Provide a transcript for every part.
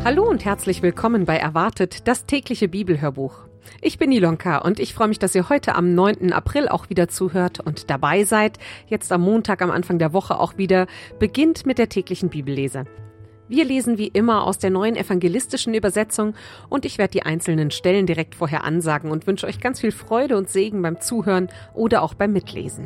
Hallo und herzlich willkommen bei Erwartet, das tägliche Bibelhörbuch. Ich bin Ilonka und ich freue mich, dass ihr heute am 9. April auch wieder zuhört und dabei seid. Jetzt am Montag, am Anfang der Woche auch wieder, beginnt mit der täglichen Bibellese. Wir lesen wie immer aus der neuen evangelistischen Übersetzung und ich werde die einzelnen Stellen direkt vorher ansagen und wünsche euch ganz viel Freude und Segen beim Zuhören oder auch beim Mitlesen.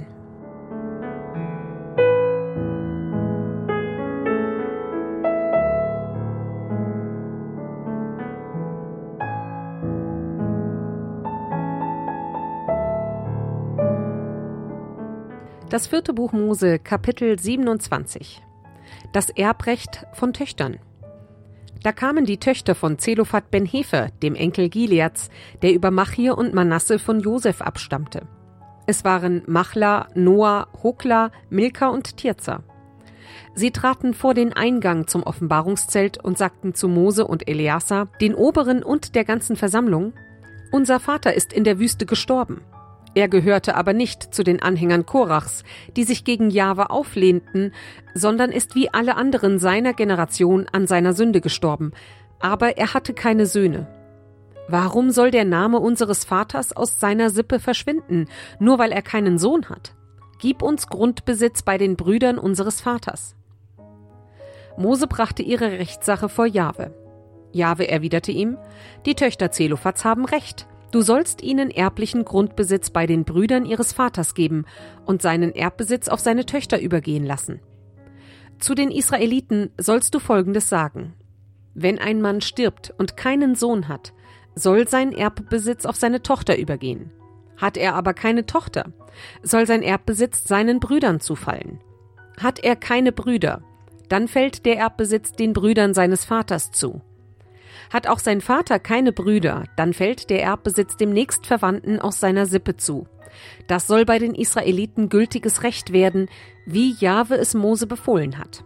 Das 4. Buch Mose, Kapitel 27. Das Erbrecht von Töchtern. Da kamen die Töchter von Zelophat ben Hefer, dem Enkel Gileads, der über Machir und Manasse von Josef abstammte. Es waren Machla, Noah, Hogla, Milka und Tirza. Sie traten vor den Eingang zum Offenbarungszelt und sagten zu Mose und Eleazar, den Oberen und der ganzen Versammlung: Unser Vater ist in der Wüste gestorben. Er gehörte aber nicht zu den Anhängern Korachs, die sich gegen Jahwe auflehnten, sondern ist wie alle anderen seiner Generation an seiner Sünde gestorben. Aber er hatte keine Söhne. Warum soll der Name unseres Vaters aus seiner Sippe verschwinden, nur weil er keinen Sohn hat? Gib uns Grundbesitz bei den Brüdern unseres Vaters. Mose brachte ihre Rechtssache vor Jahwe. Jahwe erwiderte ihm: Die Töchter Zelophats haben Recht. Du sollst ihnen erblichen Grundbesitz bei den Brüdern ihres Vaters geben und seinen Erbbesitz auf seine Töchter übergehen lassen. Zu den Israeliten sollst du Folgendes sagen: Wenn ein Mann stirbt und keinen Sohn hat, soll sein Erbbesitz auf seine Tochter übergehen. Hat er aber keine Tochter, soll sein Erbbesitz seinen Brüdern zufallen. Hat er keine Brüder, dann fällt der Erbbesitz den Brüdern seines Vaters zu. Hat auch sein Vater keine Brüder, dann fällt der Erbbesitz dem Nächstverwandten aus seiner Sippe zu. Das soll bei den Israeliten gültiges Recht werden, wie Jahwe es Mose befohlen hat.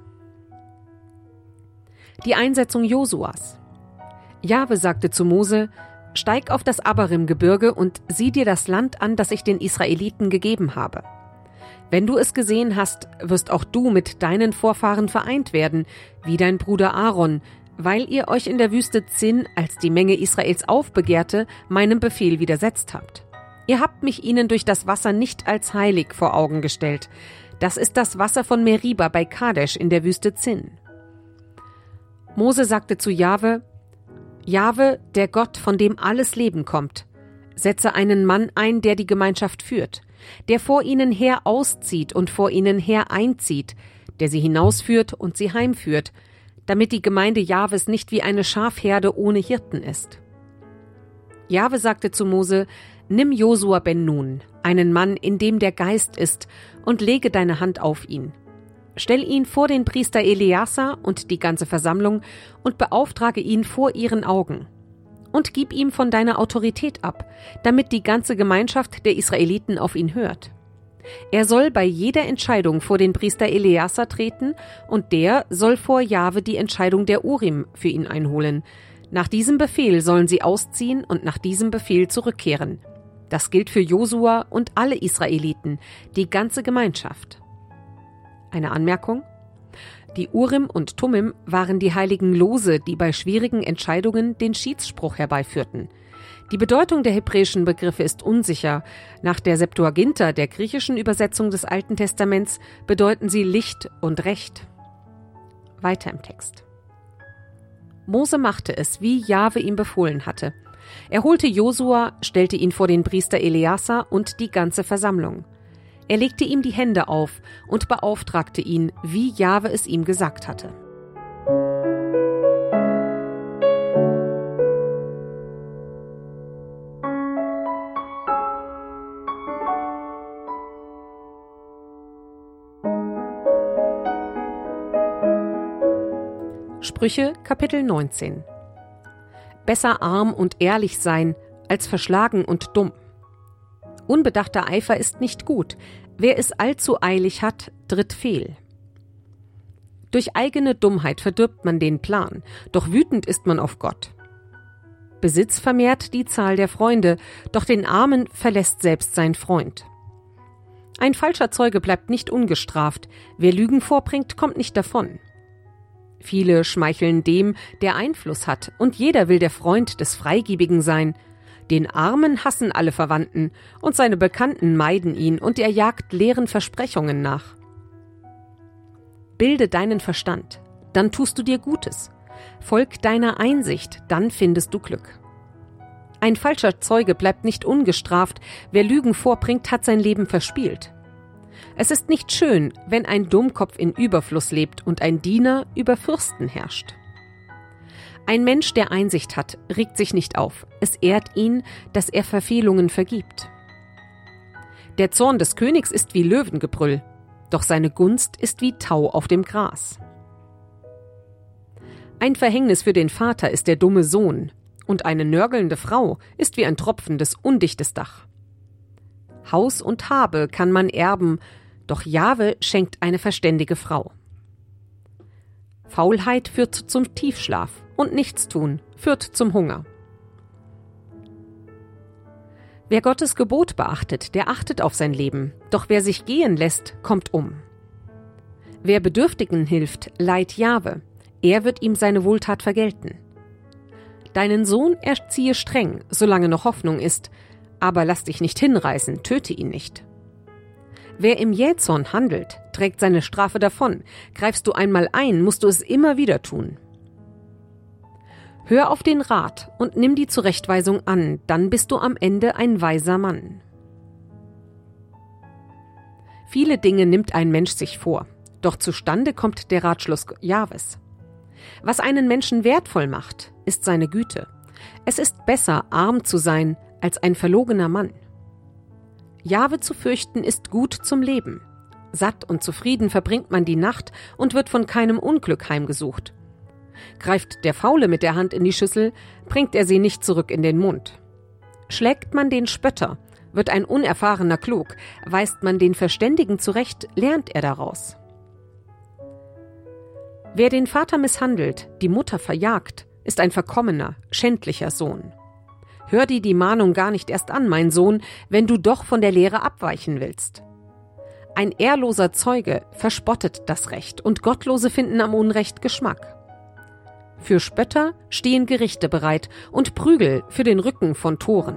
Die Einsetzung Josuas. Jahwe sagte zu Mose: Steig auf das Abarim-Gebirge und sieh dir das Land an, das ich den Israeliten gegeben habe. Wenn du es gesehen hast, wirst auch du mit deinen Vorfahren vereint werden, wie dein Bruder Aaron, weil ihr euch in der Wüste Zin, als die Menge Israels aufbegehrte, meinem Befehl widersetzt habt. Ihr habt mich ihnen durch das Wasser nicht als heilig vor Augen gestellt. Das ist das Wasser von Meriba bei Kadesh in der Wüste Zin. Mose sagte zu Jahwe: Jahwe, der Gott, von dem alles Leben kommt, setze einen Mann ein, der die Gemeinschaft führt, der vor ihnen her auszieht und vor ihnen her einzieht, der sie hinausführt und sie heimführt, damit die Gemeinde Jahwes nicht wie eine Schafherde ohne Hirten ist. Jahwe sagte zu Mose: Nimm Josua ben Nun, einen Mann, in dem der Geist ist, und lege deine Hand auf ihn. Stell ihn vor den Priester Eleazar und die ganze Versammlung und beauftrage ihn vor ihren Augen. Und gib ihm von deiner Autorität ab, damit die ganze Gemeinschaft der Israeliten auf ihn hört. Er soll bei jeder Entscheidung vor den Priester Eleazar treten und der soll vor Jahwe die Entscheidung der Urim für ihn einholen. Nach diesem Befehl sollen sie ausziehen und nach diesem Befehl zurückkehren. Das gilt für Josua und alle Israeliten, die ganze Gemeinschaft. Eine Anmerkung: Die Urim und Tummim waren die heiligen Lose, die bei schwierigen Entscheidungen den Schiedsspruch herbeiführten. Die Bedeutung der hebräischen Begriffe ist unsicher. Nach der Septuaginta, der griechischen Übersetzung des Alten Testaments, bedeuten sie Licht und Recht. Weiter im Text. Mose machte es, wie Jahwe ihm befohlen hatte. Er holte Josua, stellte ihn vor den Priester Eleazar und die ganze Versammlung. Er legte ihm die Hände auf und beauftragte ihn, wie Jahwe es ihm gesagt hatte. Sprüche, Kapitel 19. Besser arm und ehrlich sein, als verschlagen und dumm. Unbedachter Eifer ist nicht gut. Wer es allzu eilig hat, tritt fehl. Durch eigene Dummheit verdirbt man den Plan, doch wütend ist man auf Gott. Besitz vermehrt die Zahl der Freunde, doch den Armen verlässt selbst sein Freund. Ein falscher Zeuge bleibt nicht ungestraft, wer Lügen vorbringt, kommt nicht davon. Viele schmeicheln dem, der Einfluss hat, und jeder will der Freund des Freigebigen sein. Den Armen hassen alle Verwandten, und seine Bekannten meiden ihn, und er jagt leeren Versprechungen nach. Bilde deinen Verstand, dann tust du dir Gutes. Folg deiner Einsicht, dann findest du Glück. Ein falscher Zeuge bleibt nicht ungestraft, wer Lügen vorbringt, hat sein Leben verspielt. Es ist nicht schön, wenn ein Dummkopf in Überfluss lebt und ein Diener über Fürsten herrscht. Ein Mensch, der Einsicht hat, regt sich nicht auf. Es ehrt ihn, dass er Verfehlungen vergibt. Der Zorn des Königs ist wie Löwengebrüll, doch seine Gunst ist wie Tau auf dem Gras. Ein Verhängnis für den Vater ist der dumme Sohn, und eine nörgelnde Frau ist wie ein tropfendes, undichtes Dach. Haus und Habe kann man erben, doch Jahwe schenkt eine verständige Frau. Faulheit führt zum Tiefschlaf und Nichtstun führt zum Hunger. Wer Gottes Gebot beachtet, der achtet auf sein Leben, doch wer sich gehen lässt, kommt um. Wer Bedürftigen hilft, leiht Jahwe, er wird ihm seine Wohltat vergelten. Deinen Sohn erziehe streng, solange noch Hoffnung ist, aber lass dich nicht hinreißen, töte ihn nicht. Wer im Jähzorn handelt, trägt seine Strafe davon. Greifst du einmal ein, musst du es immer wieder tun. Hör auf den Rat und nimm die Zurechtweisung an, dann bist du am Ende ein weiser Mann. Viele Dinge nimmt ein Mensch sich vor, doch zustande kommt der Ratschluss Jahwes. Was einen Menschen wertvoll macht, ist seine Güte. Es ist besser, arm zu sein, als ein verlogener Mann. Jahwe zu fürchten ist gut zum Leben. Satt und zufrieden verbringt man die Nacht und wird von keinem Unglück heimgesucht. Greift der Faule mit der Hand in die Schüssel, bringt er sie nicht zurück in den Mund. Schlägt man den Spötter, wird ein Unerfahrener klug, weist man den Verständigen zurecht, lernt er daraus. Wer den Vater misshandelt, die Mutter verjagt, ist ein verkommener, schändlicher Sohn. Hör dir die Mahnung gar nicht erst an, mein Sohn, wenn du doch von der Lehre abweichen willst. Ein ehrloser Zeuge verspottet das Recht, und Gottlose finden am Unrecht Geschmack. Für Spötter stehen Gerichte bereit und Prügel für den Rücken von Toren.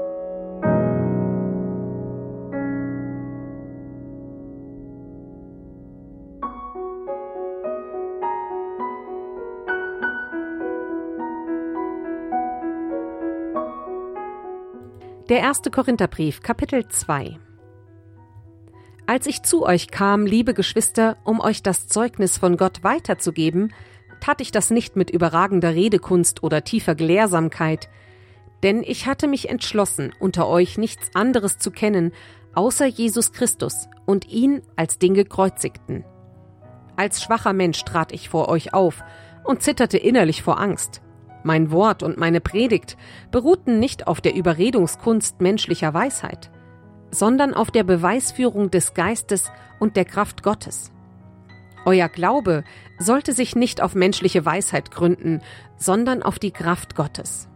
Der 1. Korintherbrief, Kapitel 2. Als ich zu euch kam, liebe Geschwister, um euch das Zeugnis von Gott weiterzugeben, tat ich das nicht mit überragender Redekunst oder tiefer Gelehrsamkeit, denn ich hatte mich entschlossen, unter euch nichts anderes zu kennen, außer Jesus Christus und ihn als den Gekreuzigten. Als schwacher Mensch trat ich vor euch auf und zitterte innerlich vor Angst. Mein Wort und meine Predigt beruhten nicht auf der Überredungskunst menschlicher Weisheit, sondern auf der Beweisführung des Geistes und der Kraft Gottes. Euer Glaube sollte sich nicht auf menschliche Weisheit gründen, sondern auf die Kraft Gottes.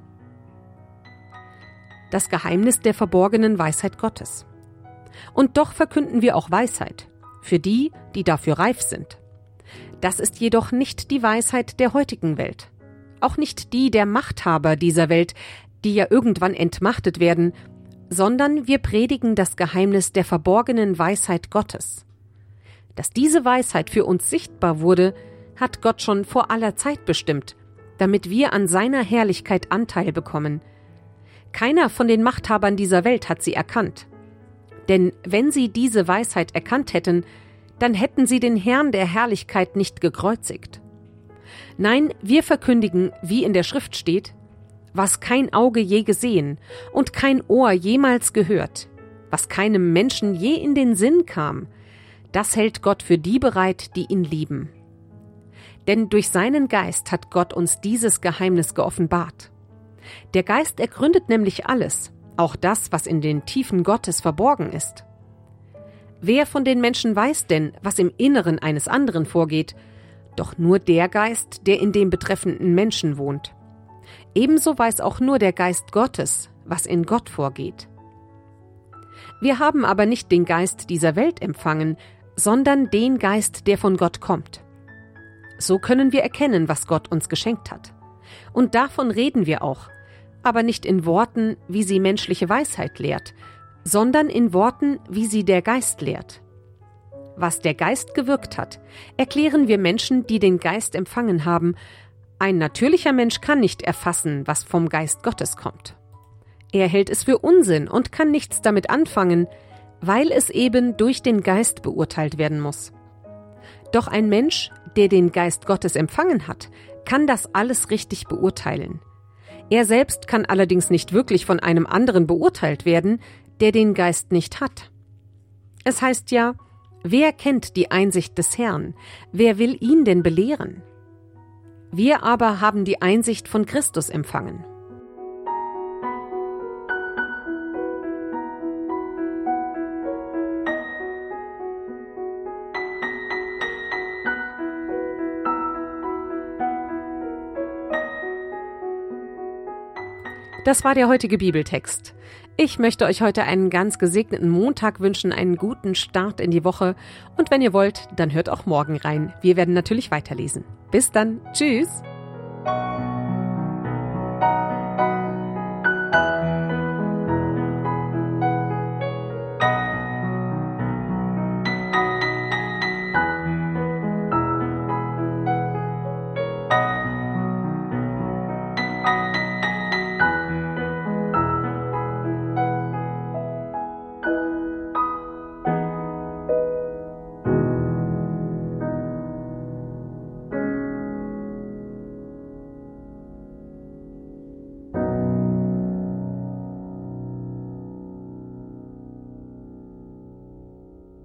Das Geheimnis der verborgenen Weisheit Gottes. Und doch verkünden wir auch Weisheit, für die, die dafür reif sind. Das ist jedoch nicht die Weisheit der heutigen Welt. Auch nicht die der Machthaber dieser Welt, die ja irgendwann entmachtet werden, sondern wir predigen das Geheimnis der verborgenen Weisheit Gottes. Dass diese Weisheit für uns sichtbar wurde, hat Gott schon vor aller Zeit bestimmt, damit wir an seiner Herrlichkeit Anteil bekommen. Keiner von den Machthabern dieser Welt hat sie erkannt. Denn wenn sie diese Weisheit erkannt hätten, dann hätten sie den Herrn der Herrlichkeit nicht gekreuzigt. Nein, wir verkündigen, wie in der Schrift steht, was kein Auge je gesehen und kein Ohr jemals gehört, was keinem Menschen je in den Sinn kam, das hält Gott für die bereit, die ihn lieben. Denn durch seinen Geist hat Gott uns dieses Geheimnis geoffenbart. Der Geist ergründet nämlich alles, auch das, was in den Tiefen Gottes verborgen ist. Wer von den Menschen weiß denn, was im Inneren eines anderen vorgeht? Doch nur der Geist, der in dem betreffenden Menschen wohnt. Ebenso weiß auch nur der Geist Gottes, was in Gott vorgeht. Wir haben aber nicht den Geist dieser Welt empfangen, sondern den Geist, der von Gott kommt. So können wir erkennen, was Gott uns geschenkt hat. Und davon reden wir auch, aber nicht in Worten, wie sie menschliche Weisheit lehrt, sondern in Worten, wie sie der Geist lehrt. Was der Geist gewirkt hat, erklären wir Menschen, die den Geist empfangen haben. Ein natürlicher Mensch kann nicht erfassen, was vom Geist Gottes kommt. Er hält es für Unsinn und kann nichts damit anfangen, weil es eben durch den Geist beurteilt werden muss. Doch ein Mensch, der den Geist Gottes empfangen hat, kann das alles richtig beurteilen. Er selbst kann allerdings nicht wirklich von einem anderen beurteilt werden, der den Geist nicht hat. Es heißt ja, wer kennt die Einsicht des Herrn? Wer will ihn denn belehren? Wir aber haben die Einsicht von Christus empfangen. Das war der heutige Bibeltext. Ich möchte euch heute einen ganz gesegneten Montag wünschen, einen guten Start in die Woche. Und wenn ihr wollt, dann hört auch morgen rein. Wir werden natürlich weiterlesen. Bis dann. Tschüss.